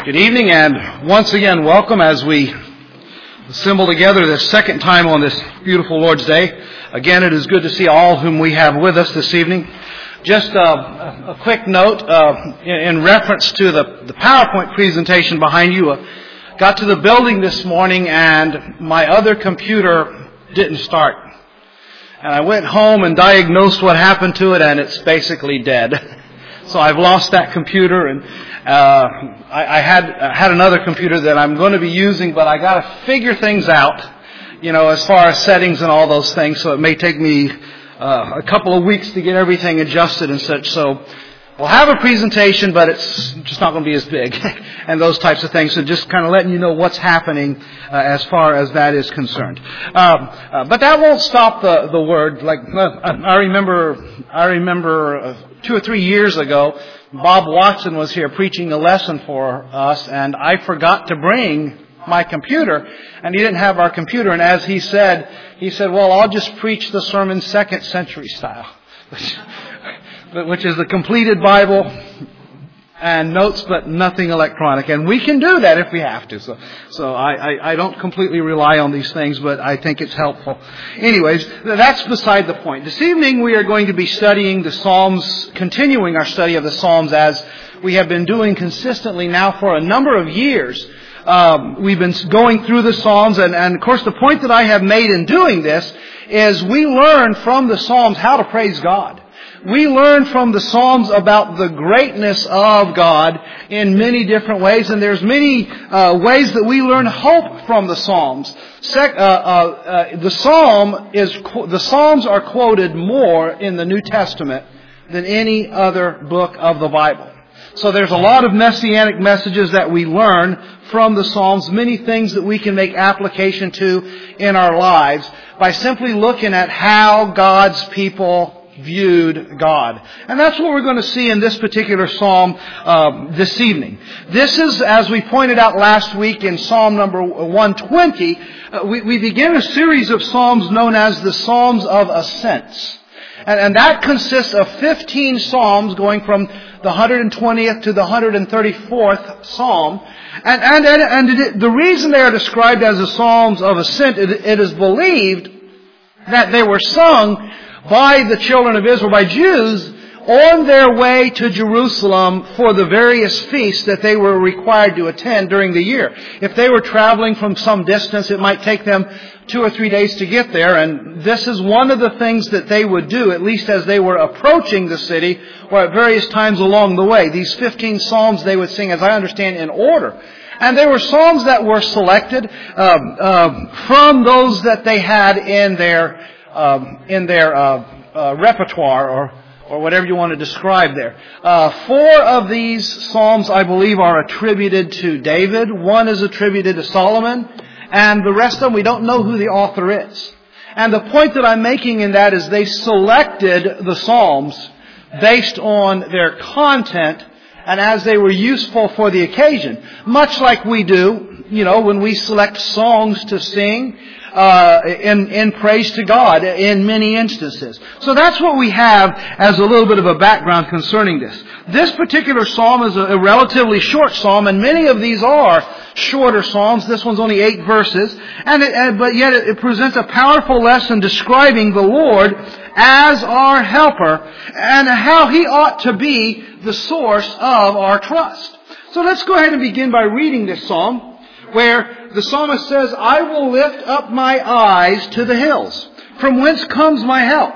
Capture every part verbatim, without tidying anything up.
Good evening, and once again, welcome as we assemble together the second time on this beautiful Lord's Day. Again, it is good to see all whom we have with us this evening. Just uh, a quick note uh, in, in reference to the, the PowerPoint presentation behind you. Uh, got to the building this morning, and my other computer didn't start. And I went home and diagnosed what happened to it, and it's basically dead. So I've lost that computer, and uh, I, I had I had another computer that I'm going to be using, but I got to figure things out, you know, as far as settings and all those things. So it may take me uh, a couple of weeks to get everything adjusted and such. So we'll have a presentation, but it's just not going to be as big and those types of things. So just kind of letting you know what's happening uh, as far as that is concerned. Um, uh, but that won't stop the the word. Like uh, I remember, I remember. Uh, Two or three years ago, Bob Watson was here preaching a lesson for us, and I forgot to bring my computer, and he didn't have our computer. And as he said, he said, well, I'll just preach the sermon second century style, which, which is the completed Bible and notes, but nothing electronic. And we can do that if we have to. So, so I, I, I don't completely rely on these things, but I think it's helpful. Anyways, that's beside the point. This evening we are going to be studying the Psalms, continuing our study of the Psalms as we have been doing consistently now for a number of years. Um, we've been going through the Psalms, and, and of course the point that I have made in doing this is we learn from the Psalms how to praise God. We learn from the Psalms about the greatness of God in many different ways, and there's many uh, ways that we learn hope from the Psalms. Sec, uh, uh, uh, the Psalm is the Psalms are quoted more in the New Testament than any other book of the Bible. So there's a lot of messianic messages that we learn from the Psalms, many things that we can make application to in our lives by simply looking at how God's people viewed God. And that's what we're going to see in this particular psalm uh, this evening. This is, as we pointed out last week in Psalm number one twenty, uh, we, we begin a series of psalms known as the Psalms of Ascents. And, and that consists of fifteen psalms going from the one hundred twentieth to the one hundred thirty-fourth psalm. And, and, and, and it, the reason they are described as the Psalms of Ascent, it, it is believed that they were sung by the children of Israel, by Jews, on their way to Jerusalem for the various feasts that they were required to attend during the year. If they were traveling from some distance, it might take them two or three days to get there, and this is one of the things that they would do, at least as they were approaching the city, or at various times along the way. These fifteen psalms they would sing, as I understand, in order. And they were psalms that were selected um, um, from those that they had in their Um, in their uh, uh, repertoire, or or whatever you want to describe there. Uh, four of these psalms, I believe, are attributed to David. One is attributed to Solomon, and the rest of them we don't know who the author is. And the point that I'm making in that is they selected the psalms based on their content and as they were useful for the occasion, much like we do, you know, when we select songs to sing. Uh, in, in praise to God in many instances. So that's what we have as a little bit of a background concerning this. This particular psalm is a, a relatively short psalm, and many of these are shorter psalms. This one's only eight verses, and, it, and but yet it, it presents a powerful lesson describing the Lord as our helper and how He ought to be the source of our trust. So let's go ahead and begin by reading this psalm, where the psalmist says, I will lift up my eyes to the hills. From whence comes my help?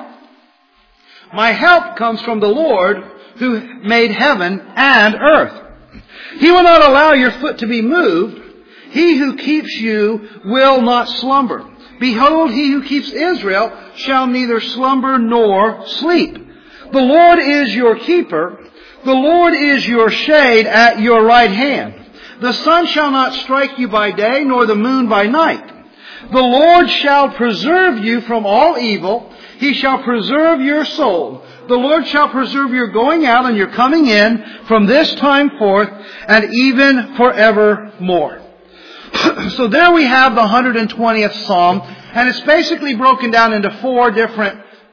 My help comes from the Lord who made heaven and earth. He will not allow your foot to be moved. He who keeps you will not slumber. Behold, he who keeps Israel shall neither slumber nor sleep. The Lord is your keeper. The Lord is your shade at your right hand. The sun shall not strike you by day, nor the moon by night. The Lord shall preserve you from all evil. He shall preserve your soul. The Lord shall preserve your going out and your coming in from this time forth and even forevermore. So there we have the one hundred twentieth Psalm, and it's basically broken down into four different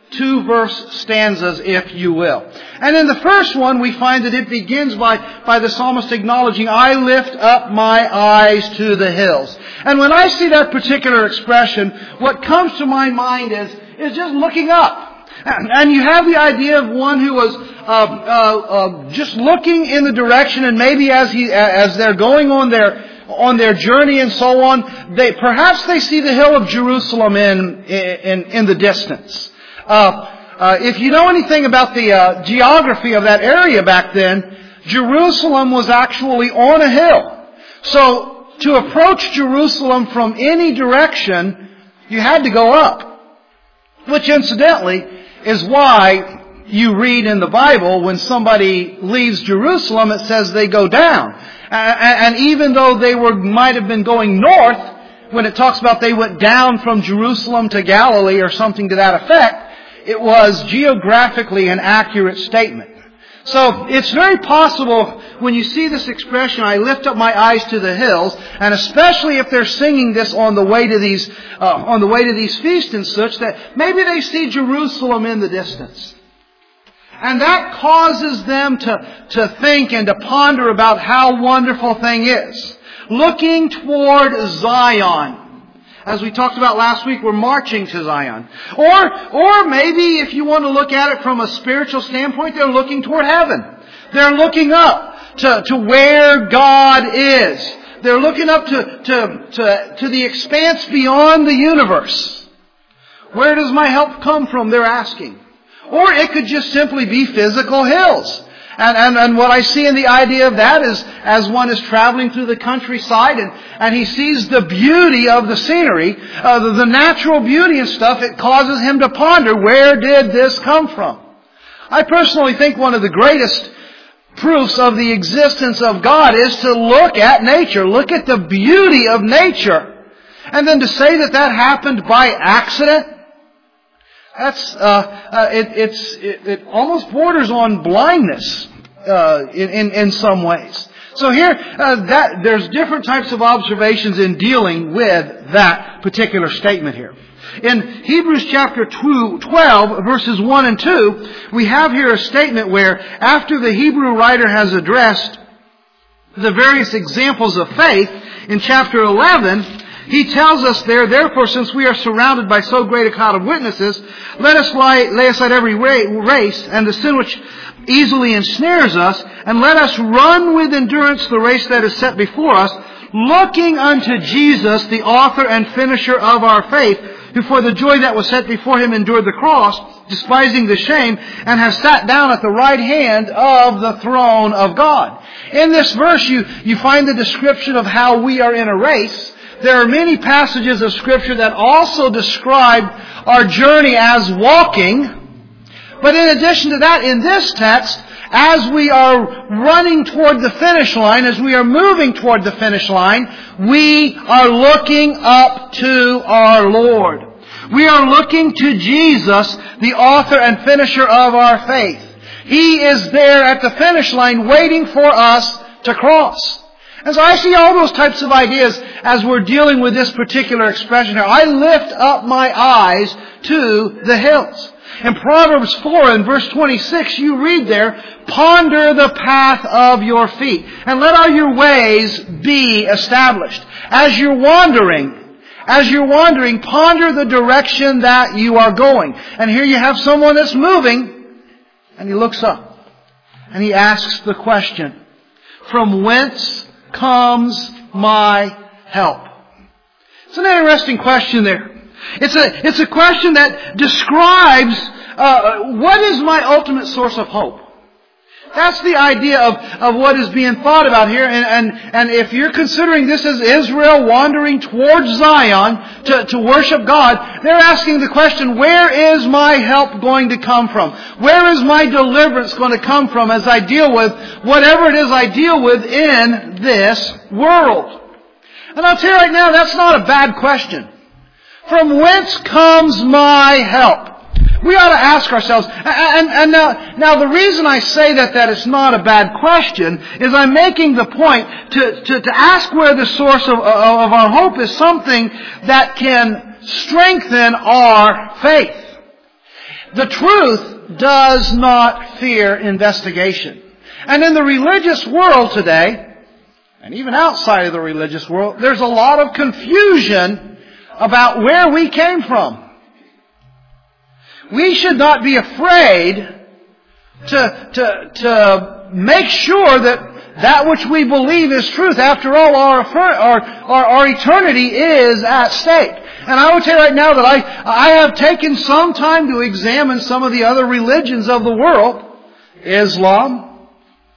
two verse stanzas, if you will. And in the first one, we find that it begins by, by the psalmist acknowledging, I lift up my eyes to the hills. And when I see that particular expression, what comes to my mind is, is just looking up. And you have the idea of one who was uh, uh, uh, just looking in the direction, and maybe as he as they're going on their on their journey and so on, they perhaps they see the hill of Jerusalem in in, in the distance. Uh, uh, if you know anything about the uh, geography of that area back then, Jerusalem was actually on a hill. So to approach Jerusalem from any direction, you had to go up. Which incidentally is why you read in the Bible when somebody leaves Jerusalem, it says they go down. And even though they were might have been going north, when it talks about they went down from Jerusalem to Galilee or something to that effect, it was geographically an accurate statement. So it's very possible when you see this expression, I lift up my eyes to the hills, and especially if they're singing this on the way to these uh, on the way to these feasts and such, that maybe they see Jerusalem in the distance. And that causes them to, to think and to ponder about how wonderful thing is. Looking toward Zion. As we talked about last week, we're marching to Zion. Or, or maybe if you want to look at it from a spiritual standpoint, they're looking toward heaven. They're looking up to, to where God is. They're looking up to, to, to, to the expanse beyond the universe. Where does my help come from? They're asking. Or it could just simply be physical hills. And, and, and what I see in the idea of that is, as one is traveling through the countryside and, and he sees the beauty of the scenery, uh, the, the natural beauty and stuff, it causes him to ponder, where did this come from? I personally think one of the greatest proofs of the existence of God is to look at nature, look at the beauty of nature. And then to say that that happened by accident, That's uh, uh, it, it's it, it almost borders on blindness uh, in, in in some ways. So here, uh, that there's different types of observations in dealing with that particular statement here. In Hebrews chapter twelve, verses one and two, we have here a statement where, after the Hebrew writer has addressed the various examples of faith, in chapter eleven, he tells us there, therefore, since we are surrounded by so great a cloud of witnesses, let us lay, lay aside every race and the sin which easily ensnares us, and let us run with endurance the race that is set before us, looking unto Jesus, the author and finisher of our faith, who for the joy that was set before him endured the cross, despising the shame, and has sat down at the right hand of the throne of God. In this verse, you, you find the description of how we are in a race. There are many passages of Scripture that also describe our journey as walking. But in addition to that, in this text, as we are running toward the finish line, as we are moving toward the finish line, we are looking up to our Lord. We are looking to Jesus, the author and finisher of our faith. He is there at the finish line waiting for us to cross. And so I see all those types of ideas as we're dealing with this particular expression here. I lift up my eyes to the hills. In Proverbs four and verse twenty-six, you read there, ponder the path of your feet, and let all your ways be established. As you're wandering, as you're wandering, ponder the direction that you are going. And here you have someone that's moving, and he looks up, and he asks the question, from whence comes my help? It's an interesting question there. It's a, it's a question that describes uh, what is my ultimate source of hope. That's the idea of, of what is being thought about here. And, and, and if you're considering this as Israel wandering towards Zion to, to worship God, they're asking the question, where is my help going to come from? Where is my deliverance going to come from as I deal with whatever it is I deal with in this world? And I'll tell you right now, that's not a bad question. From whence comes my help? We ought to ask ourselves, and, and now, now the reason I say that that it's not a bad question is I'm making the point to, to, to ask where the source of, of our hope is something that can strengthen our faith. The truth does not fear investigation. And in the religious world today, and even outside of the religious world, there's a lot of confusion about where we came from. We should not be afraid to, to, to make sure that that which we believe is truth. After all, our, our, our, our eternity is at stake. And I will tell you right now that I, I have taken some time to examine some of the other religions of the world. Islam,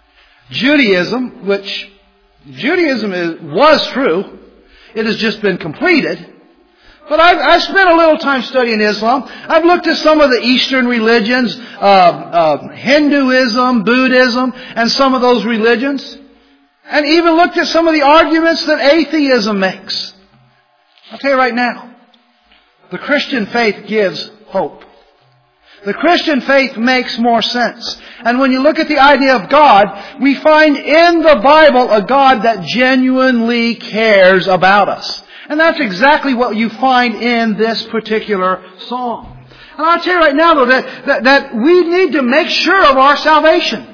Judaism, which Judaism is, was true. It has just been completed. But I've, I've spent a little time studying Islam. I've looked at some of the Eastern religions, uh, uh, Hinduism, Buddhism, and some of those religions. And even looked at some of the arguments that atheism makes. I'll tell you right now, the Christian faith gives hope. The Christian faith makes more sense. And when you look at the idea of God, we find in the Bible a God that genuinely cares about us. And that's exactly what you find in this particular psalm. And I'll tell you right now, though, that, that, that we need to make sure of our salvation.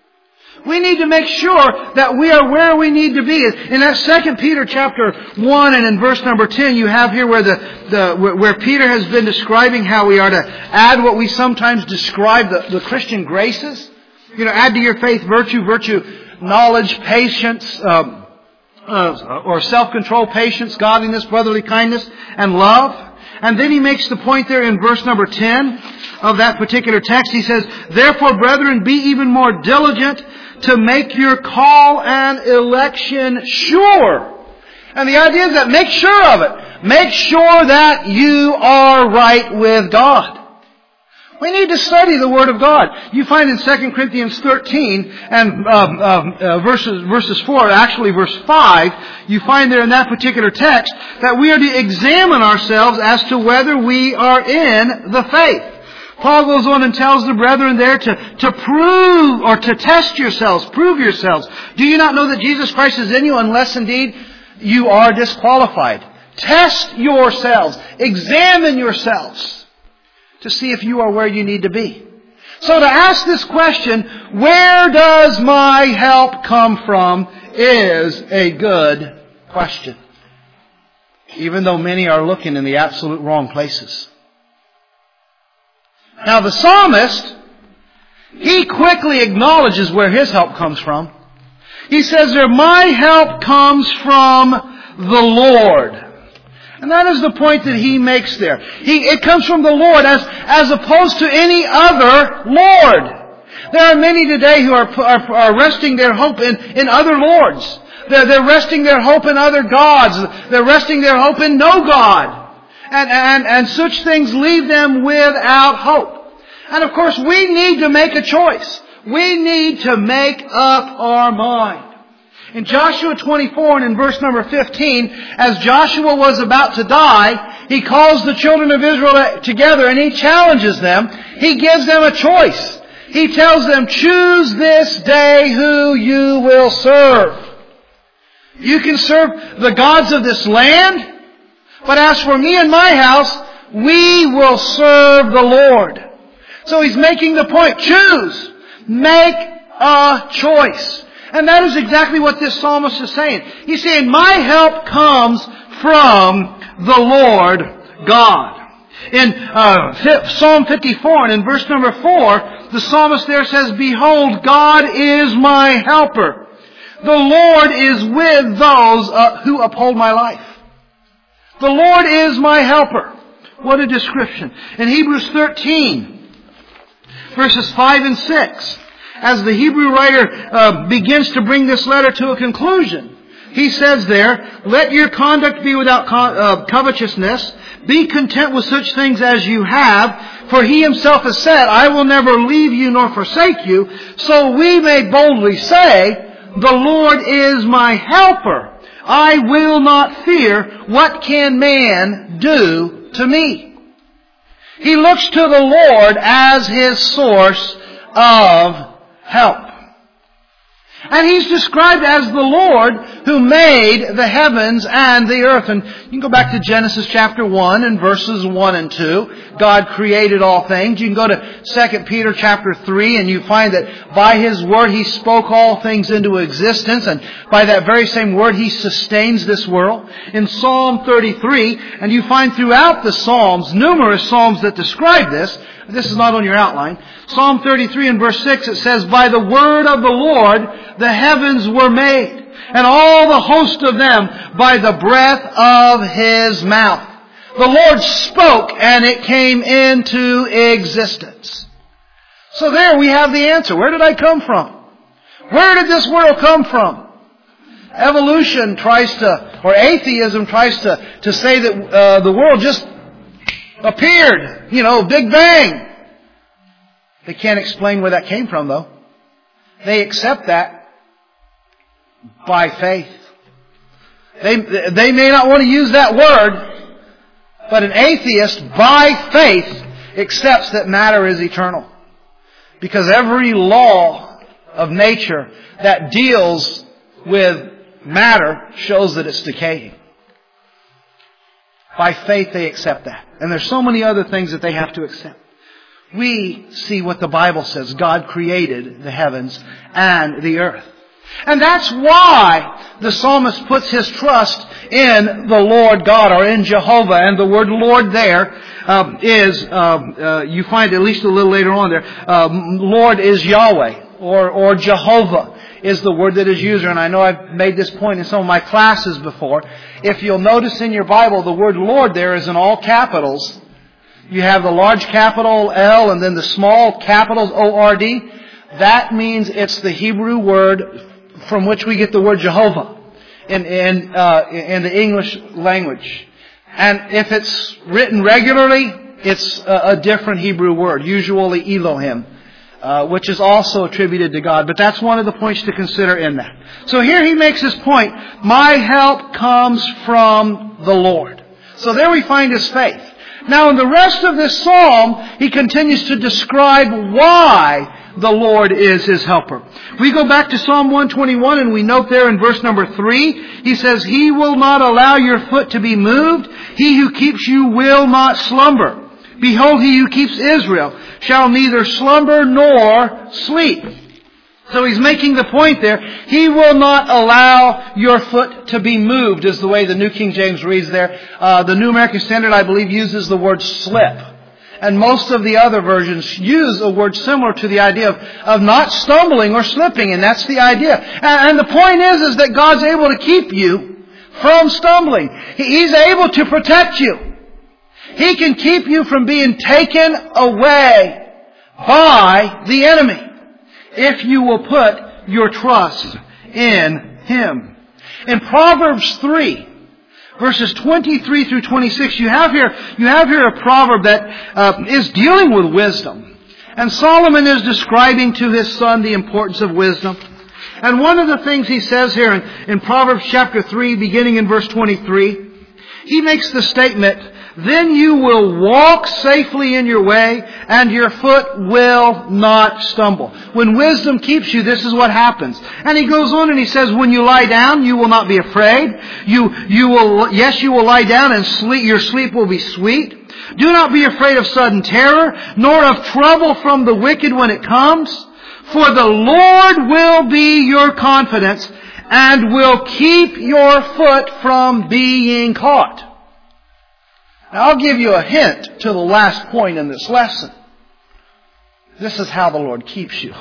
We need to make sure that we are where we need to be. In that Second Peter chapter one and in verse number ten, you have here where the, the where Peter has been describing how we are to add what we sometimes describe the, the Christian graces. You know, add to your faith virtue, virtue, knowledge, patience, um, uh, or self-control, patience, godliness, brotherly kindness, and love. And then he makes the point there in verse number ten of that particular text. He says, "Therefore, brethren, be even more diligent to make your call and election sure." And the idea is that make sure of it. Make sure that you are right with God. We need to study the Word of God. You find in Second Corinthians thirteen and um, um, uh, verses verses four, actually verse five, you find there in that particular text that we are to examine ourselves as to whether we are in the faith. Paul goes on and tells the brethren there to, to prove or to test yourselves, prove yourselves. Do you not know that Jesus Christ is in you unless indeed you are disqualified? Test yourselves. Examine yourselves to see if you are where you need to be. So to ask this question, where does my help come from, is a good question. Even though many are looking in the absolute wrong places. Now the psalmist, he quickly acknowledges where his help comes from. He says there, my help comes from the Lord. And that is the point that he makes there. He, it comes from the Lord as, as opposed to any other Lord. There are many today who are, are, are resting their hope in, in other lords. They're, they're resting their hope in other gods. They're resting their hope in no God. And, and, and such things leave them without hope. And of course, we need to make a choice. We need to make up our mind. In Joshua twenty-four and in verse number fifteen, as Joshua was about to die, he calls the children of Israel together and he challenges them. He gives them a choice. He tells them, choose this day who you will serve. You can serve the gods of this land, but as for me and my house, we will serve the Lord. So he's making the point. Choose. Make a choice. And that is exactly what this psalmist is saying. He's saying, my help comes from the Lord God. In uh, Psalm fifty-four and in verse number four, the psalmist there says, behold, God is my helper. The Lord is with those uh, who uphold my life. The Lord is my helper. What a description. In Hebrews thirteen, verses five and six, as the Hebrew writer uh, begins to bring this letter to a conclusion, he says there, let your conduct be without co- uh, covetousness. Be content with such things as you have. For he himself has said, I will never leave you nor forsake you. So we may boldly say, the Lord is my helper. I will not fear. What can man do to me? He looks to the Lord as his source of help. And He's described as the Lord who made the heavens and the earth. And you can go back to Genesis chapter one and verses one and two. God created all things. You can go to Second Peter chapter three and you find that by His Word He spoke all things into existence. And by that very same Word He sustains this world. In Psalm thirty-three, and you find throughout the Psalms, numerous Psalms that describe this. This is not on your outline. Psalm thirty-three and verse six, it says, "By the word of the Lord the heavens were made, and all the host of them by the breath of His mouth." The Lord spoke, and it came into existence. So there we have the answer. Where did I come from? Where did this world come from? Evolution tries to, or atheism tries to, to say that uh, the world just appeared. You know, Big Bang. They can't explain where that came from, though. They accept that by faith. They, they may not want to use that word, but an atheist, by faith, accepts that matter is eternal. Because every law of nature that deals with matter shows that it's decaying. By faith they accept that. And there's so many other things that they have to accept. We see what the Bible says. God created the heavens and the earth. And that's why the psalmist puts his trust in the Lord God, or in Jehovah. And the word Lord there um, is, um, uh, you find at least a little later on there, um, Lord is Yahweh, or, or Jehovah is the word that is used. And I know I've made this point in some of my classes before. If you'll notice in your Bible, the word Lord there is in all capitals. You have the large capital L and then the small capitals O R D. That means it's the Hebrew word from which we get the word Jehovah in, in, uh, in the English language. And if it's written regularly, it's a, a different Hebrew word, usually Elohim. Uh, which is also attributed to God. But that's one of the points to consider in that. So here he makes this point. My help comes from the Lord. So there we find his faith. Now in the rest of this psalm, he continues to describe why the Lord is his helper. We go back to Psalm one twenty-one and we note there in verse number three, he says, "He will not allow your foot to be moved. He who keeps you will not slumber. Behold, He who keeps Israel shall neither slumber nor sleep." So he's making the point there. He will not allow your foot to be moved, is the way the New King James reads there. Uh, the New American Standard, I believe, uses the word slip. And most of the other versions use a word similar to the idea of, of not stumbling or slipping. And that's the idea. And, and the point is, is that God's able to keep you from stumbling. He, he's able to protect you. He can keep you from being taken away by the enemy if you will put your trust in Him. In Proverbs three, verses twenty-three through twenty-six, you have here, you have here a proverb that uh, is dealing with wisdom. And Solomon is describing to his son the importance of wisdom. And one of the things he says here in, in Proverbs chapter three, beginning in verse twenty-three, he makes the statement, "Then you will walk safely in your way, and your foot will not stumble." When wisdom keeps you, this is what happens. And he goes on and he says, "When you lie down, you will not be afraid. You, you will, yes, you will lie down and sleep. Your sleep will be sweet. Do not be afraid of sudden terror, nor of trouble from the wicked when it comes. For the Lord will be your confidence, and will keep your foot from being caught." Now I'll give you a hint to the last point in this lesson. This is how the Lord keeps you.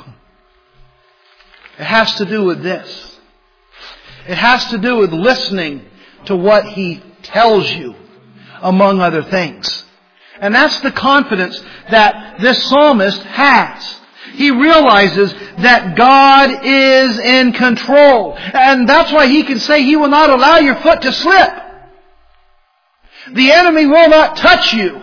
It has to do with this. It has to do with listening to what He tells you, among other things. And that's the confidence that this psalmist has. He realizes that God is in control. And that's why he can say He will not allow your foot to slip. The enemy will not touch you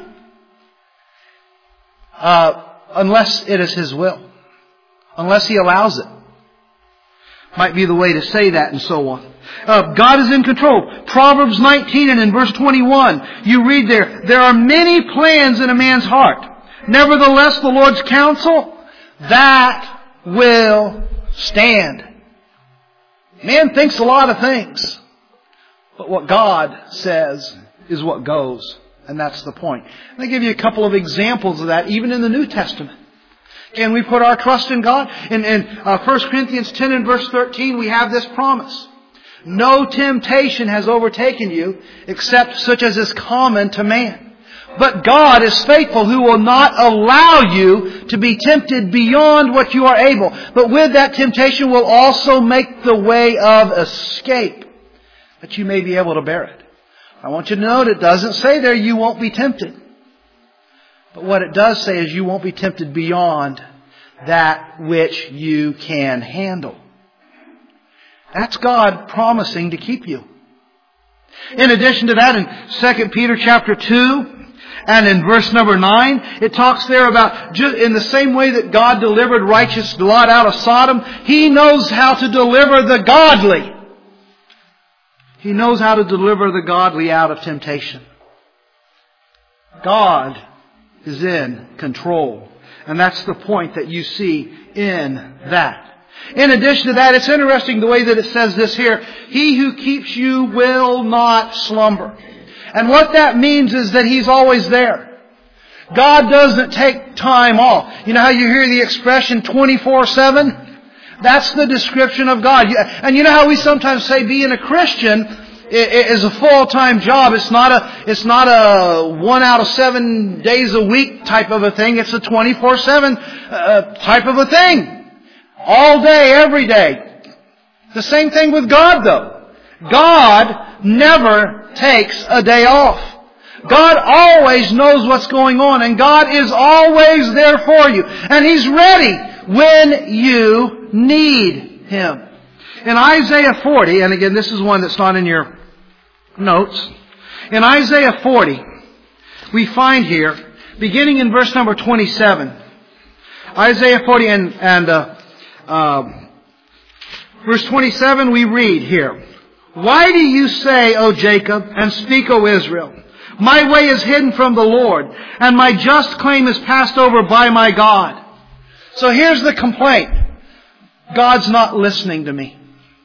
uh, unless it is His will. Unless He allows it. Might be the way to say that and so on. Uh, God is in control. Proverbs nineteen and in verse twenty-one, you read there, "There are many plans in a man's heart. Nevertheless, the Lord's counsel, that will stand." Man thinks a lot of things. But what God says is what goes. And that's the point. And I give you a couple of examples of that, even in the New Testament. Can we put our trust in God? In, in uh, First Corinthians ten and verse thirteen, we have this promise. No temptation has overtaken you except such as is common to man. But God is faithful, who will not allow you to be tempted beyond what you are able. But with that temptation will also make the way of escape, that you may be able to bear it. I want you to note it doesn't say there you won't be tempted. But what it does say is you won't be tempted beyond that which you can handle. That's God promising to keep you. In addition to that, in Second Peter chapter two and in verse number nine, it talks there about just in the same way that God delivered righteous Lot out of Sodom, He knows how to deliver the godly. He knows how to deliver the godly out of temptation. God is in control. And that's the point that you see in that. In addition to that, it's interesting the way that it says this here. He who keeps you will not slumber. And what that means is that He's always there. God doesn't take time off. You know how you hear the expression twenty-four seven? That's the description of God. And you know how we sometimes say being a Christian is a full-time job. It's not a, it's not a one out of seven days a week type of a thing. It's a twenty-four seven uh, type of a thing. All day, every day. The same thing with God though. God never takes a day off. God always knows what's going on, and God is always there for you. And He's ready when you need Him. In Isaiah forty, and again this is one that's not in your notes. In Isaiah forty, we find here, beginning in verse number twenty-seven, Isaiah forty and, and uh, uh, verse twenty-seven, we read here, "Why do you say, O Jacob, and speak, O Israel, my way is hidden from the Lord, and my just claim is passed over by my God?" So here's the complaint. God's not listening to me.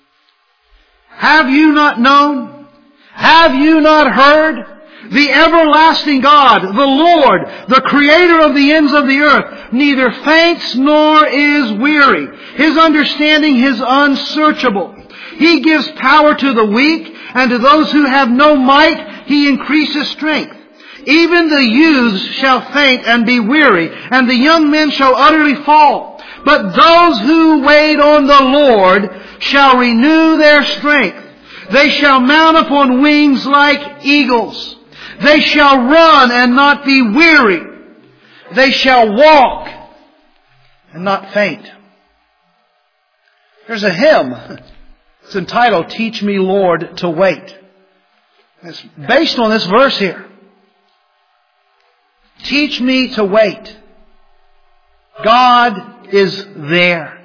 Have you not known? Have you not heard? The everlasting God, the Lord, the Creator of the ends of the earth, neither faints nor is weary. His understanding is unsearchable. He gives power to the weak, and to those who have no might, He increases strength. Even the youths shall faint and be weary, and the young men shall utterly fall. But those who wait on the Lord shall renew their strength. They shall mount upon wings like eagles. They shall run and not be weary. They shall walk and not faint. There's a hymn. It's entitled, "Teach Me, Lord, to Wait." It's based on this verse here. Teach me to wait. God is there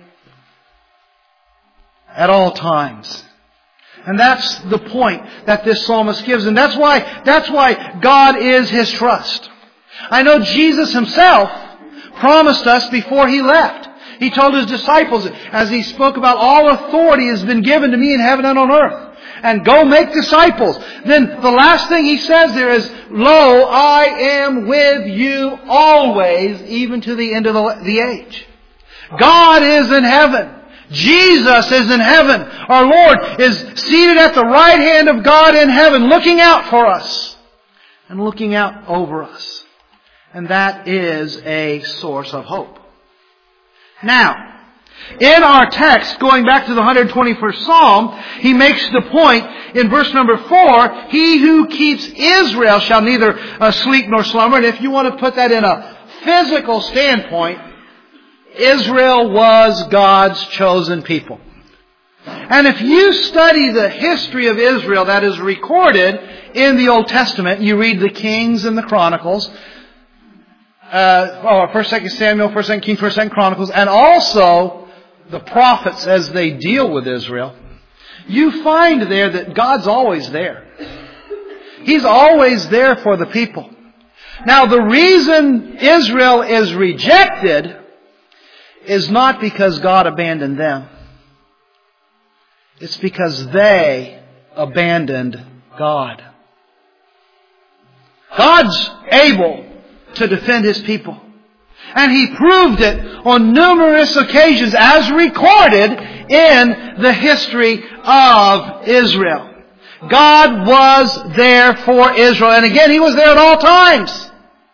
at all times. And that's the point that this psalmist gives. And that's why, that's why God is His trust. I know Jesus Himself promised us before He left. He told His disciples, as He spoke about, all authority has been given to me in heaven and on earth. And go make disciples. Then the last thing He says there is, "Lo, I am with you always, even to the end of the, the age." God is in heaven. Jesus is in heaven. Our Lord is seated at the right hand of God in heaven, looking out for us and looking out over us. And that is a source of hope. Now, in our text, going back to the one hundred twenty-first Psalm, he makes the point in verse number four, "He who keeps Israel shall neither uh, sleep nor slumber." And if you want to put that in a physical standpoint, Israel was God's chosen people. And if you study the history of Israel that is recorded in the Old Testament, you read the Kings and the Chronicles, uh, oh, First, Second Samuel, First, Second Kings, First, Second Chronicles, and also the prophets as they deal with Israel, you find there that God's always there. He's always there for the people. Now, the reason Israel is rejected is not because God abandoned them. It's because they abandoned God. God's able to defend His people. And He proved it on numerous occasions as recorded in the history of Israel. God was there for Israel. And again, He was there at all times.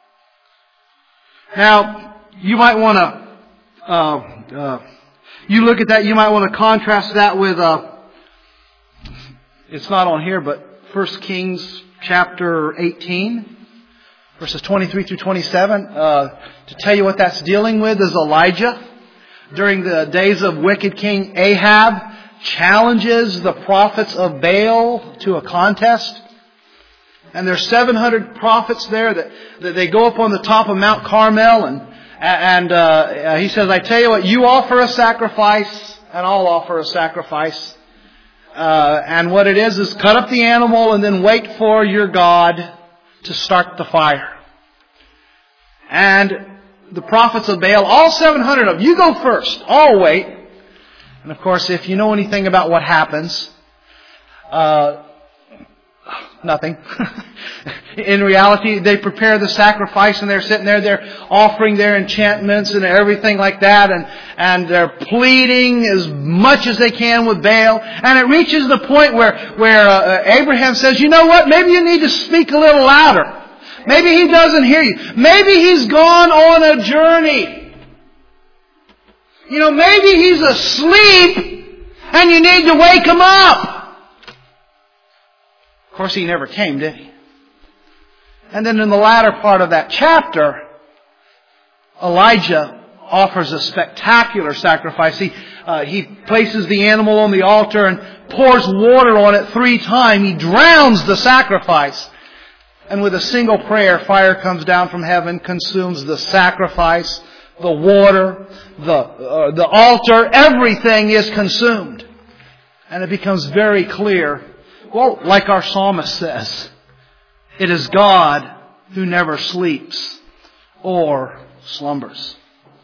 Now, you might want to, uh, uh, you look at that, you might want to contrast that with, uh, it's not on here, but First Kings chapter eighteen, verses twenty-three through twenty-seven. Uh, to tell you what that's dealing with is Elijah. During the days of wicked King Ahab, challenges the prophets of Baal to a contest. And there's seven hundred prophets there that, that they go up on the top of Mount Carmel and, and uh, he says, I tell you what, you offer a sacrifice and I'll offer a sacrifice. Uh, and what it is is cut up the animal and then wait for your God to start the fire. And the prophets of Baal, all seven hundred of them, you go first. I'll wait. And of course, if you know anything about what happens, uh, nothing. In reality, they prepare the sacrifice and they're sitting there, they're offering their enchantments and everything like that, and, and they're pleading as much as they can with Baal. And it reaches the point where, where uh, Abraham says, you know what, maybe you need to speak a little louder. Maybe he doesn't hear you. Maybe he's gone on a journey. You know, maybe he's asleep and you need to wake him up. Of course, he never came, did he? And then in the latter part of that chapter, Elijah offers a spectacular sacrifice. He, uh, he places the animal on the altar and pours water on it three times. He drowns the sacrifice. And with a single prayer, fire comes down from heaven, consumes the sacrifice, the water, the, uh, the altar. Everything is consumed. And it becomes very clear, well, like our psalmist says, it is God who never sleeps or slumbers.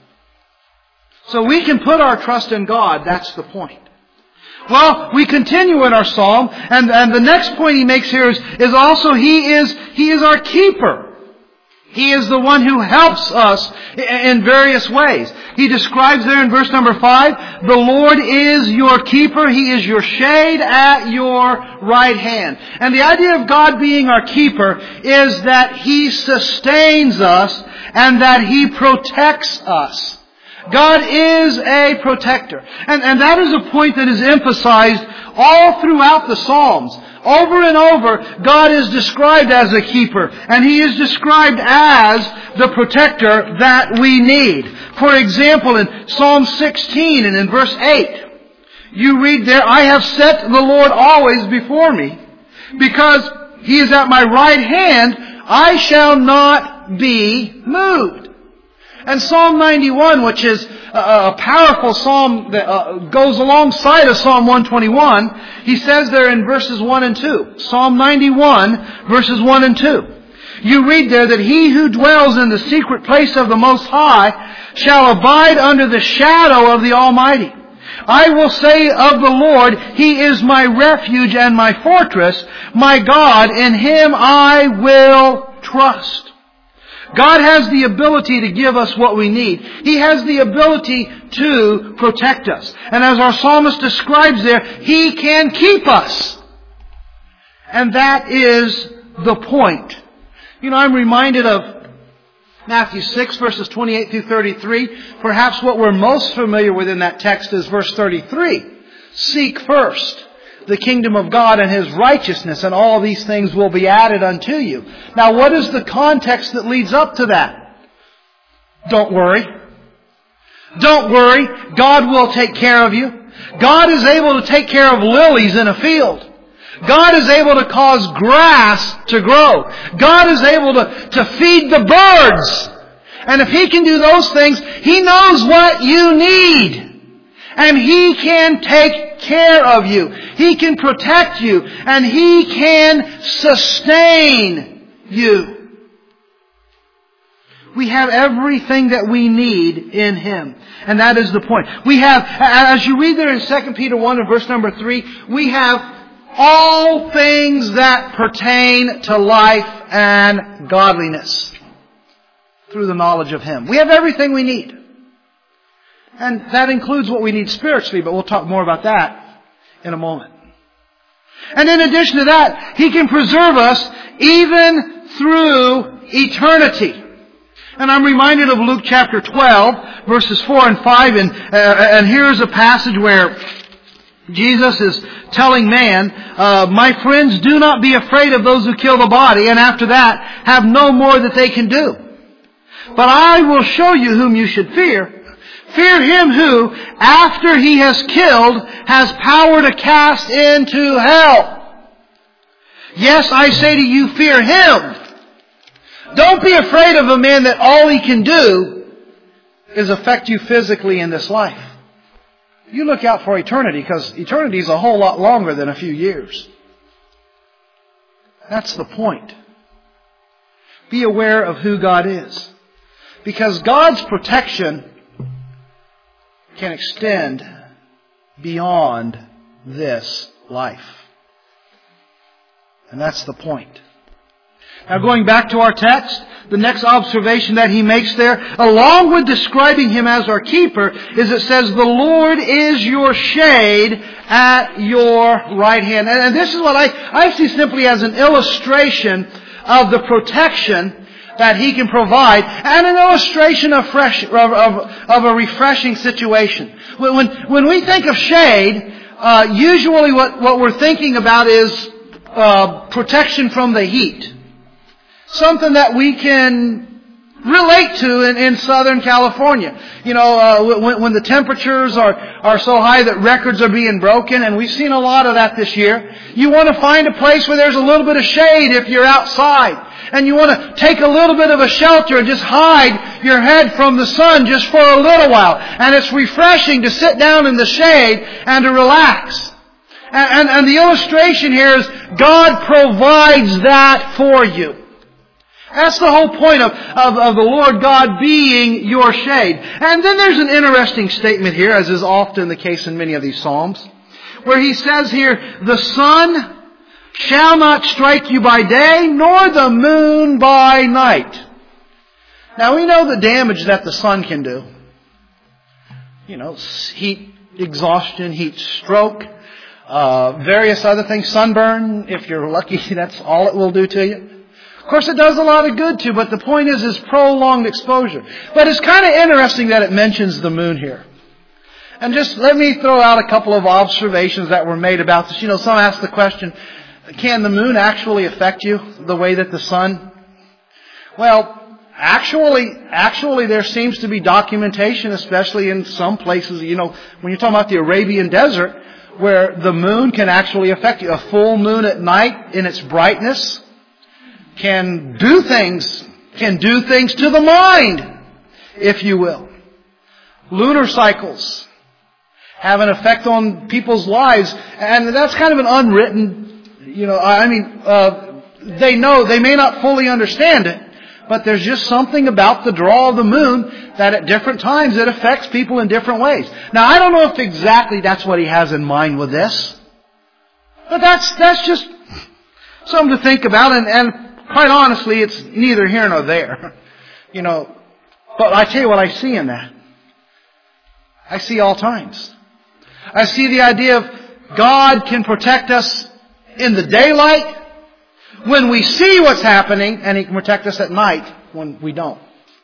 So we can put our trust in God. That's the point. Well, we continue in our psalm, and, and the next point he makes here is, is also He is, He is our keeper. He is the one who helps us in various ways. He describes there in verse number five, the Lord is your keeper. He is your shade at your right hand. And the idea of God being our keeper is that He sustains us and that He protects us. God is a protector. And, and that is a point that is emphasized all throughout the Psalms. Over and over, God is described as a keeper. And He is described as the protector that we need. For example, in Psalm sixteen and in verse eight, you read there, I have set the Lord always before me. Because He is at my right hand, I shall not be moved. And Psalm ninety-one, which is a powerful psalm that uh, goes alongside of Psalm one twenty-one, he says there in verses one and two. Psalm ninety-one, verses one and two. You read there that he who dwells in the secret place of the Most High shall abide under the shadow of the Almighty. I will say of the Lord, He is my refuge and my fortress, my God, in Him I will trust. God has the ability to give us what we need. He has the ability to protect us. And as our psalmist describes there, He can keep us. And that is the point. You know, I'm reminded of Matthew six, verses twenty-eight through thirty-three. Perhaps what we're most familiar with in that text is verse thirty-three. Seek first the kingdom of God and His righteousness, and all these things will be added unto you. Now, what is the context that leads up to that? Don't worry. Don't worry. God will take care of you. God is able to take care of lilies in a field. God is able to cause grass to grow. God is able to, to feed the birds. And if He can do those things, He knows what you need. And He can take care of you. He can protect you. And He can sustain you. We have everything that we need in Him. And that is the point. We have, as you read there in Second Peter one and verse number three, we have all things that pertain to life and godliness through the knowledge of Him. We have everything we need. And that includes what we need spiritually, but we'll talk more about that in a moment. And in addition to that, He can preserve us even through eternity. And I'm reminded of Luke chapter twelve, verses four and five, and, uh, and here's a passage where Jesus is telling man, uh, my friends, do not be afraid of those who kill the body, and after that have no more that they can do. But I will show you whom you should fear. Fear Him who, after He has killed, has power to cast into hell. Yes, I say to you, fear Him. Don't be afraid of a man that all he can do is affect you physically in this life. You look out for eternity, because eternity is a whole lot longer than a few years. That's the point. Be aware of who God is. Because God's protection can extend beyond this life. And that's the point. Now going back to our text, the next observation that he makes there, along with describing Him as our keeper, is it says, the Lord is your shade at your right hand. And this is what I, I see simply as an illustration of the protection that He can provide, and an illustration of fresh, of, of, of a refreshing situation. When, when, when we think of shade, uh, usually what, what we're thinking about is uh, protection from the heat. Something that we can relate to in, in Southern California. You know, uh, when, when the temperatures are, are so high that records are being broken, and we've seen a lot of that this year. You want to find a place where there's a little bit of shade if you're outside. And you want to take a little bit of a shelter and just hide your head from the sun just for a little while. And it's refreshing to sit down in the shade and to relax. And, and, and the illustration here is God provides that for you. That's the whole point of, of, of the Lord God being your shade. And then there's an interesting statement here, as is often the case in many of these Psalms, where He says here, the sun shall not strike you by day, nor the moon by night. Now we know the damage that the sun can do. You know, heat exhaustion, heat stroke, uh, various other things, sunburn. If you're lucky, that's all it will do to you. Of course, it does a lot of good too, but the point is, is prolonged exposure. But it's kind of interesting that it mentions the moon here. And just let me throw out a couple of observations that were made about this. You know, some ask the question, can the moon actually affect you the way that the sun? Well, actually, actually there seems to be documentation, especially in some places, you know, when you're talking about the Arabian desert, where the moon can actually affect you. A full moon at night in its brightness can do things, can do things to the mind, if you will. Lunar cycles have an effect on people's lives, and that's kind of an unwritten, you know, I mean, uh, they know, they may not fully understand it, but there's just something about the draw of the moon that at different times it affects people in different ways. Now, I don't know if exactly that's what he has in mind with this, but that's, that's just something to think about, and, and quite honestly, it's neither here nor there. You know, but I tell you what I see in that. I see all times. I see the idea of God can protect us in the daylight when we see what's happening, and He can protect us at night when we don't.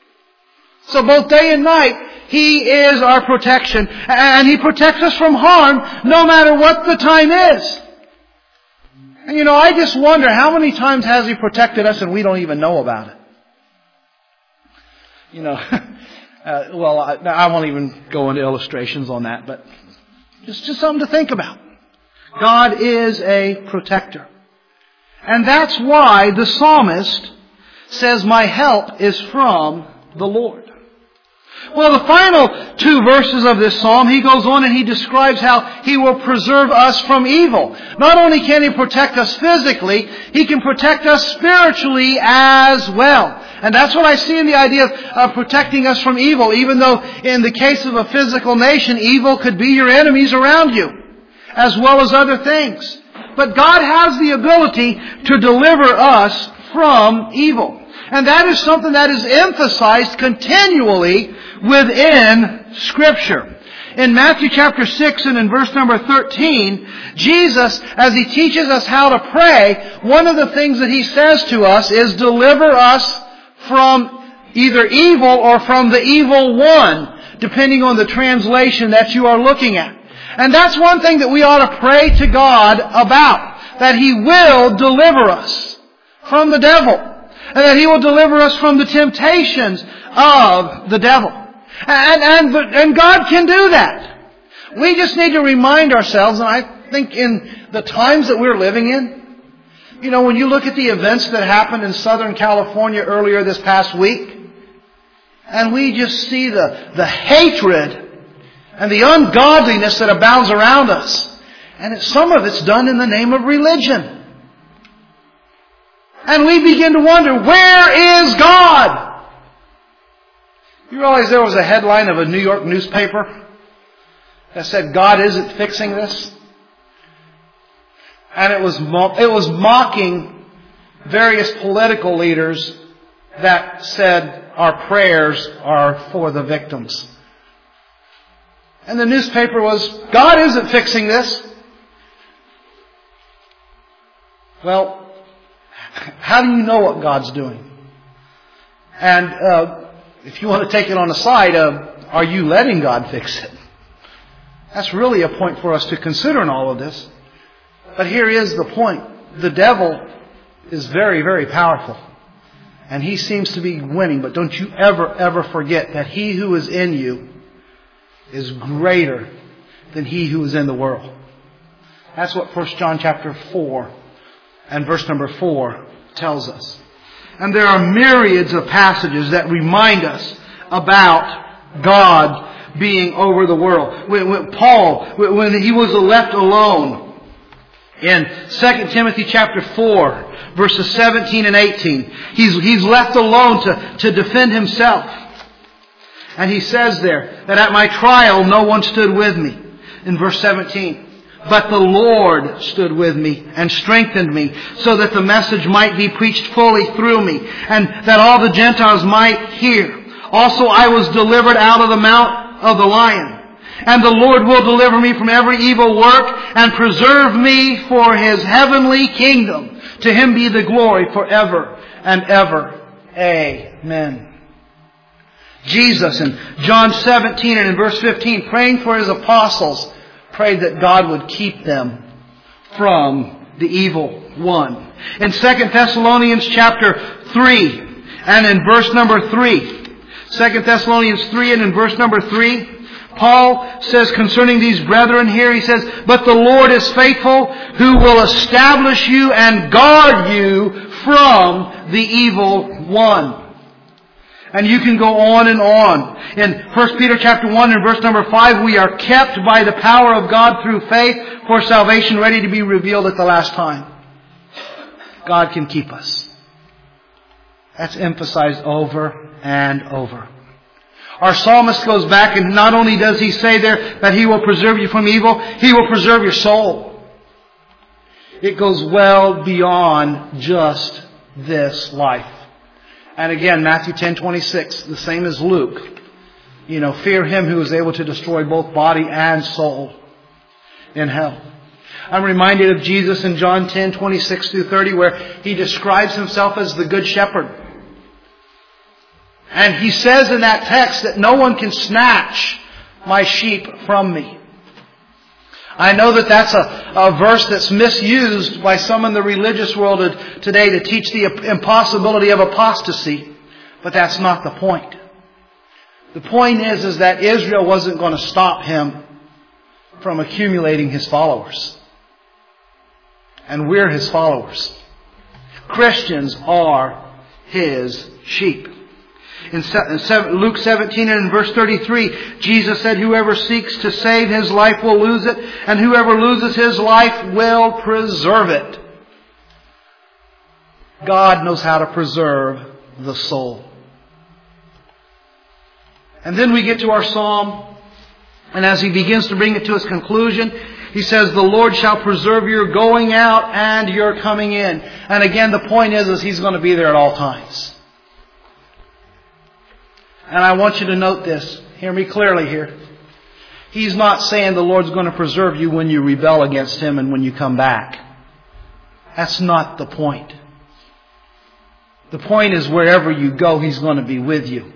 So both day and night, He is our protection, and He protects us from harm no matter what the time is. And you know, I just wonder, how many times has He protected us and we don't even know about it? You know, uh, well, I, I won't even go into illustrations on that, but just, just something to think about. God is a protector. And that's why the psalmist says, my help is from the Lord. Well, the final two verses of this psalm, he goes on and he describes how he will preserve us from evil. Not only can he protect us physically, he can protect us spiritually as well. And that's what I see in the idea of uh, protecting us from evil, even though in the case of a physical nation, evil could be your enemies around you, as well as other things. But God has the ability to deliver us from evil. And that is something that is emphasized continually within Scripture. In Matthew chapter six and in verse number thirteen, Jesus, as He teaches us how to pray, one of the things that He says to us is, deliver us from either evil or from the evil one, depending on the translation that you are looking at. And that's one thing that we ought to pray to God about, that He will deliver us from the devil. And that He will deliver us from the temptations of the devil. And, and, and God can do that. We just need to remind ourselves, and I think in the times that we're living in, you know, when you look at the events that happened in Southern California earlier this past week, and we just see the, the hatred and the ungodliness that abounds around us. And it, some of it's done in the name of religion. And we begin to wonder, where is God? You realize there was a headline of a New York newspaper that said, God isn't fixing this? And it was, mo- it was mocking various political leaders that said, our prayers are for the victims. And the newspaper was, God isn't fixing this. Well, how do you know what God's doing? And uh, if you want to take it on the side, uh, are you letting God fix it? That's really a point for us to consider in all of this. But here is the point. The devil is very, very powerful. And he seems to be winning. But don't you ever, ever forget that he who is in you is greater than he who is in the world. That's what First John chapter four and verse number four tells us. And there are myriads of passages that remind us about God being over the world. When, when Paul, when he was left alone in Second Timothy chapter four, verses seventeen and eighteen, he's, he's left alone to, to defend himself. And he says there that at my trial no one stood with me. In verse seventeen. But the Lord stood with me and strengthened me so that the message might be preached fully through me and that all the Gentiles might hear. Also I was delivered out of the mouth of the lion. And the Lord will deliver me from every evil work and preserve me for His heavenly kingdom. To Him be the glory forever and ever. Amen. Jesus in John seventeen and in verse fifteen, praying for His apostles, prayed that God would keep them from the evil one. In Second Thessalonians chapter three and in verse number three, Second Thessalonians three and in verse number three, Paul says concerning these brethren here, he says, but the Lord is faithful, who will establish you and guard you from the evil one. And you can go on and on. In First Peter chapter one and verse number five, we are kept by the power of God through faith for salvation ready to be revealed at the last time. God can keep us. That's emphasized over and over. Our psalmist goes back and not only does he say there that He will preserve you from evil, He will preserve your soul. It goes well beyond just this life. And again, Matthew ten twenty-six, the same as Luke. You know, fear Him who is able to destroy both body and soul in hell. I'm reminded of Jesus in John ten twenty-six through thirty, where He describes Himself as the Good Shepherd. And He says in that text that no one can snatch my sheep from me. I know that that's a, a verse that's misused by some in the religious world today to teach the impossibility of apostasy. But that's not the point. The point is, is that Israel wasn't going to stop Him from accumulating His followers. And we're His followers. Christians are His sheep. In Luke seventeen and in verse thirty-three, Jesus said, whoever seeks to save his life will lose it, and whoever loses his life will preserve it. God knows how to preserve the soul. And then we get to our psalm, and as he begins to bring it to its conclusion, he says, the Lord shall preserve your going out and your coming in. And again, the point is, is he's going to be there at all times. And I want you to note this. Hear me clearly here. He's not saying the Lord's going to preserve you when you rebel against Him and when you come back. That's not the point. The point is wherever you go, He's going to be with you.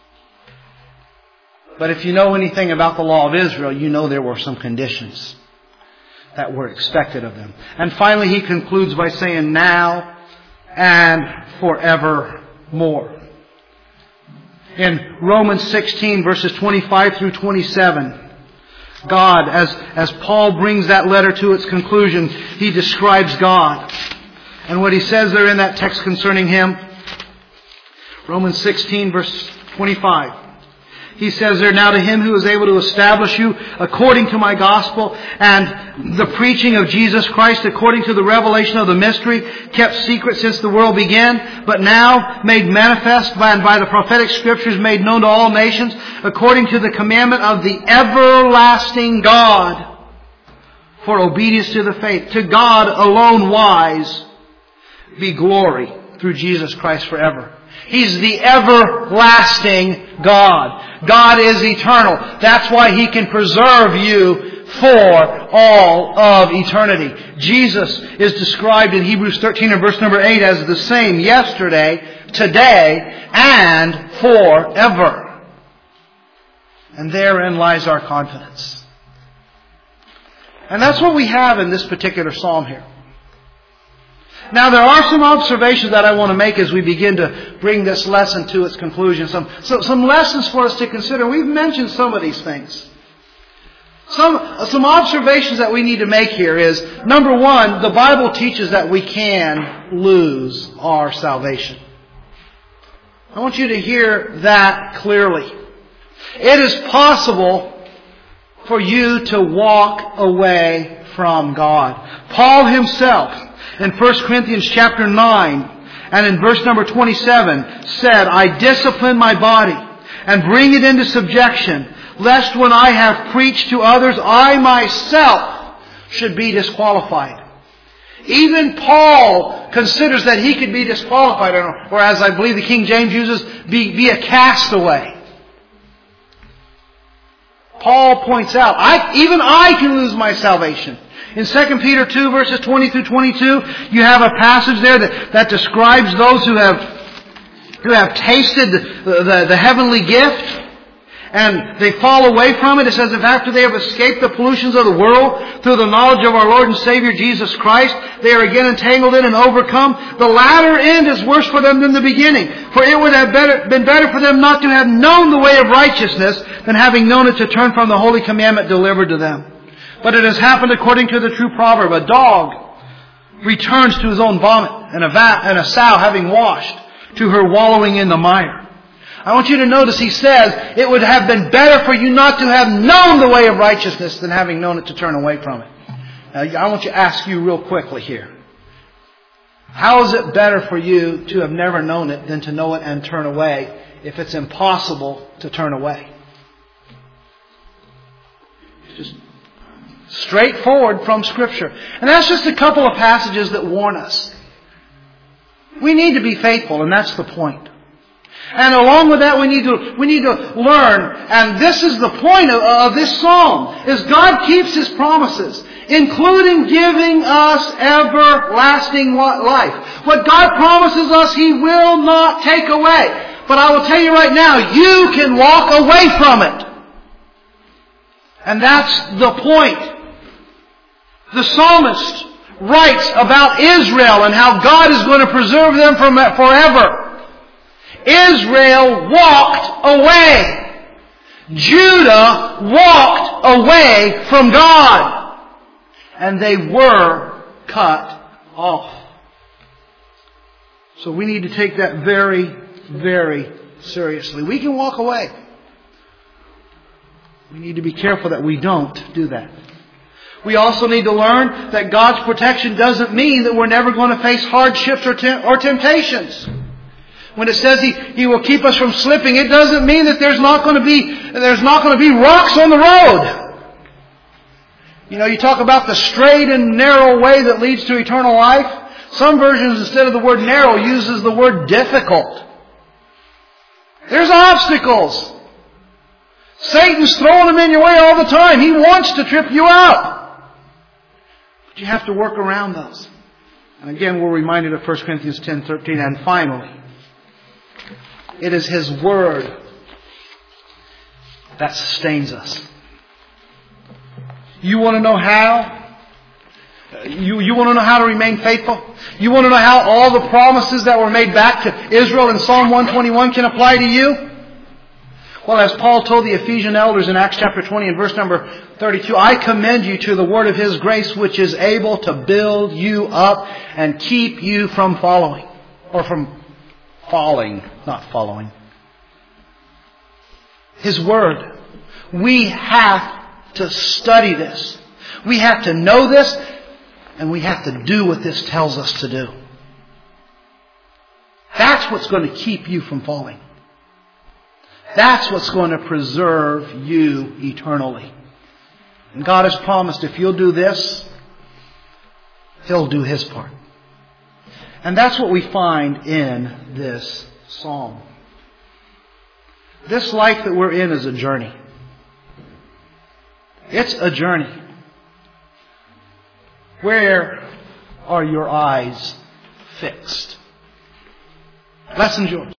But if you know anything about the law of Israel, you know there were some conditions that were expected of them. And finally, he concludes by saying, now and forevermore. In Romans sixteen, verses twenty-five through twenty-seven, God, as, as Paul brings that letter to its conclusion, he describes God. And what he says there in that text concerning Him, Romans sixteen, verse twenty-five. He says there, now to Him who is able to establish you according to my gospel and the preaching of Jesus Christ according to the revelation of the mystery kept secret since the world began, but now made manifest by, and by the prophetic scriptures made known to all nations according to the commandment of the everlasting God for obedience to the faith. To God alone wise be glory through Jesus Christ forever. He's the everlasting God. God is eternal. That's why He can preserve you for all of eternity. Jesus is described in Hebrews thirteen and verse number eight as the same yesterday, today, and forever. And therein lies our confidence. And that's what we have in this particular psalm here. Now, there are some observations that I want to make as we begin to bring this lesson to its conclusion. Some, so, some lessons for us to consider. We've mentioned some of these things. Some, some observations that we need to make here is, number one, the Bible teaches that we can lose our salvation. I want you to hear that clearly. It is possible for you to walk away from God. Paul himself, in First Corinthians chapter nine and in verse number twenty-seven, said, I discipline my body and bring it into subjection, lest when I have preached to others, I myself should be disqualified. Even Paul considers that he could be disqualified, or as I believe the King James uses, be, be a castaway. Paul points out, I, even I can lose my salvation. In Second Peter two, verses twenty through twenty-two, you have a passage there that, that describes those who have, who have tasted the, the, the heavenly gift and they fall away from it. It says, if after they have escaped the pollutions of the world through the knowledge of our Lord and Savior Jesus Christ, they are again entangled in and overcome, the latter end is worse for them than the beginning. For it would have better, been better for them not to have known the way of righteousness than having known it to turn from the holy commandment delivered to them. But it has happened according to the true proverb. A dog returns to his own vomit, and a, va- and a sow having washed to her wallowing in the mire. I want you to notice he says, it would have been better for you not to have known the way of righteousness than having known it to turn away from it. Now, I want to ask you real quickly here. How is it better for you to have never known it than to know it and turn away if it's impossible to turn away? Just straightforward from Scripture. And that's just a couple of passages that warn us. We need to be faithful, and that's the point. And along with that, we need to we need to learn, and this is the point of, of this psalm, is God keeps His promises, including giving us everlasting life. What God promises us, He will not take away. But I will tell you right now, you can walk away from it. And that's the point. The psalmist writes about Israel and how God is going to preserve them from forever. Israel walked away. Judah walked away from God. And they were cut off. So we need to take that very, very seriously. We can walk away. We need to be careful that we don't do that. We also need to learn that God's protection doesn't mean that we're never going to face hardships or, tem- or temptations. When it says he, he will keep us from slipping, it doesn't mean that there's not going to be, there's not going to be rocks on the road. You know, you talk about the straight and narrow way that leads to eternal life. Some versions, instead of the word narrow, uses the word difficult. There's obstacles. Satan's throwing them in your way all the time. He wants to trip you up. But you have to work around those. And again, we're reminded of First Corinthians ten thirteen. And finally, it is His Word that sustains us. You want to know how? You, you want to know how to remain faithful? You want to know how all the promises that were made back to Israel in Psalm one twenty-one can apply to you? Well, as Paul told the Ephesian elders in Acts chapter twenty and verse number thirty-two, I commend you to the word of His grace, which is able to build you up and keep you from following. Or from falling, not following. His Word. We have to study this. We have to know this, and we have to do what this tells us to do. That's what's going to keep you from falling. That's what's going to preserve you eternally. And God has promised if you'll do this, He'll do His part. And that's what we find in this psalm. This life that we're in is a journey. It's a journey. Where are your eyes fixed? Let's enjoy.